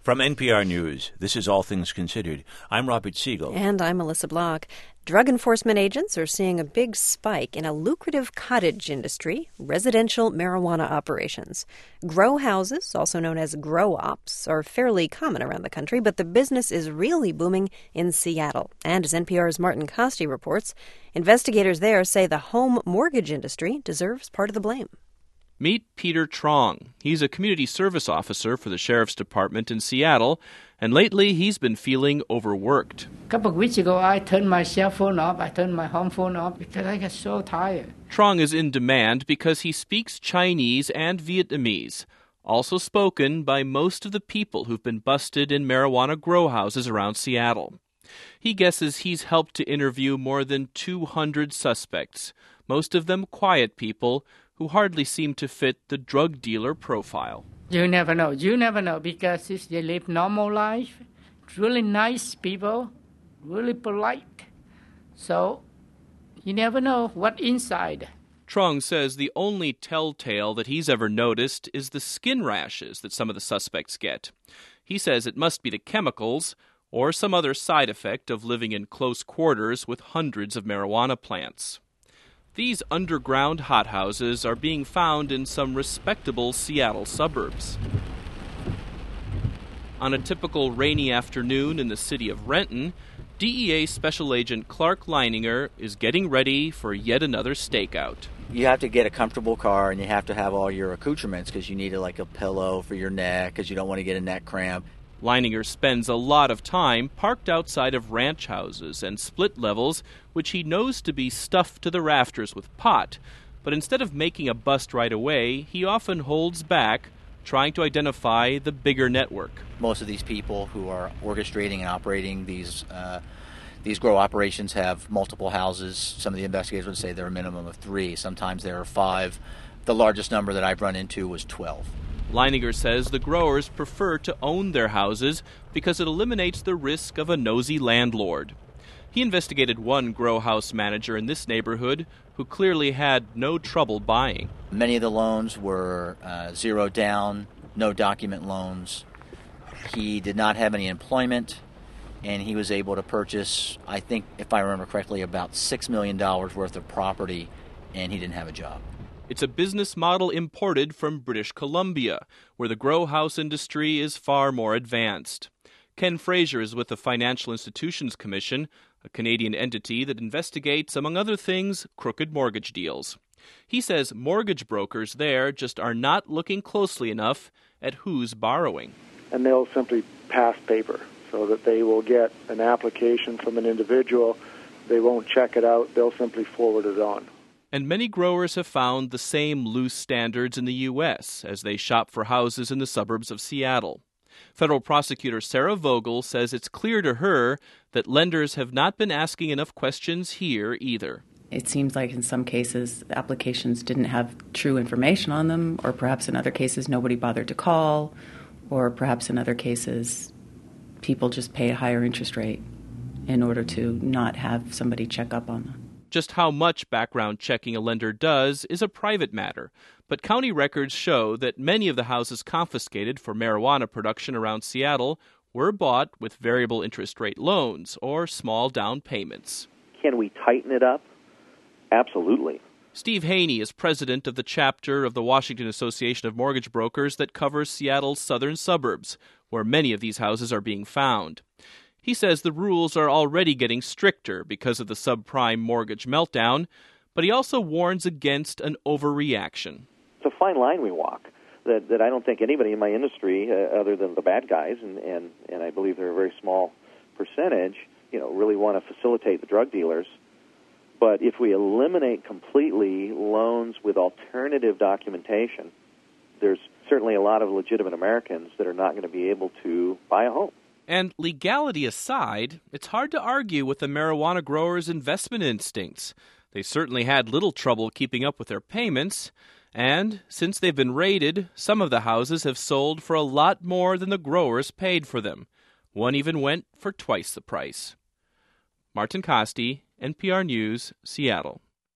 From NPR News, this is All Things Considered. I'm Robert Siegel. And I'm Melissa Block. Drug enforcement agents are seeing a big spike in a lucrative cottage industry, residential marijuana operations. Grow houses, also known as grow ops, are fairly common around the country, but the business is really booming in Seattle. And as NPR's Martin Costi reports, investigators there say the home mortgage industry deserves part of the blame. Meet Peter Trong. He's a community service officer for the Sheriff's Department in Seattle, and lately he's been feeling overworked. A couple of weeks ago, I turned my cell phone off. I turned my home phone off because I got so tired. Trong is in demand because he speaks Chinese and Vietnamese, also spoken by most of the people who've been busted in marijuana grow houses around Seattle. He guesses he's helped to interview more than 200 suspects, most of them quiet people who hardly seem to fit the drug dealer profile. You never know. You never know because they live normal life, really nice people, really polite. So you never know what inside. Trong says the only telltale that he's ever noticed is the skin rashes that some of the suspects get. He says it must be the chemicals or some other side effect of living in close quarters with hundreds of marijuana plants. These underground hothouses are being found in some respectable Seattle suburbs. On a typical rainy afternoon in the city of Renton, DEA Special Agent Clark Leininger is getting ready for yet another stakeout. You have to get a comfortable car and you have to have all your accoutrements because you need like a pillow for your neck because you don't want to get a neck cramp. Leininger spends a lot of time parked outside of ranch houses and split levels, which he knows to be stuffed to the rafters with pot. But instead of making a bust right away, he often holds back, trying to identify the bigger network. Most of these people who are orchestrating and operating these grow operations have multiple houses. Some of the investigators would say there are a minimum of 3. Sometimes there are 5. The largest number that I've run into was 12. Leininger says the growers prefer to own their houses because it eliminates the risk of a nosy landlord. He investigated one grow house manager in this neighborhood who clearly had no trouble buying. Many of the loans were zero down, no document loans. He did not have any employment, and he was able to purchase, I think, if I remember correctly, about $6 million worth of property, and he didn't have a job. It's a business model imported from British Columbia, where the grow house industry is far more advanced. Ken Fraser is with the Financial Institutions Commission, a Canadian entity that investigates, among other things, crooked mortgage deals. He says mortgage brokers there just are not looking closely enough at who's borrowing. And they'll simply pass paper so that they will get an application from an individual. They won't check it out. They'll simply forward it on. And many growers have found the same loose standards in the U.S. as they shop for houses in the suburbs of Seattle. Federal prosecutor Sarah Vogel says it's clear to her that lenders have not been asking enough questions here either. It seems like in some cases applications didn't have true information on them, or perhaps in other cases nobody bothered to call, or perhaps in other cases people just pay a higher interest rate in order to not have somebody check up on them. Just how much background checking a lender does is a private matter, but county records show that many of the houses confiscated for marijuana production around Seattle were bought with variable interest rate loans or small down payments. Can we tighten it up? Absolutely. Steve Haney is president of the chapter of the Washington Association of Mortgage Brokers that covers Seattle's southern suburbs, where many of these houses are being found. He says the rules are already getting stricter because of the subprime mortgage meltdown, but he also warns against an overreaction. It's a fine line we walk that I don't think anybody in my industry, other than the bad guys, and I believe they're a very small percentage, really want to facilitate the drug dealers. But if we eliminate completely loans with alternative documentation, there's certainly a lot of legitimate Americans that are not going to be able to buy a home. And legality aside, it's hard to argue with the marijuana growers' investment instincts. They certainly had little trouble keeping up with their payments, and since they've been raided, some of the houses have sold for a lot more than the growers paid for them. One even went for twice the price. Martin Costi, NPR News, Seattle.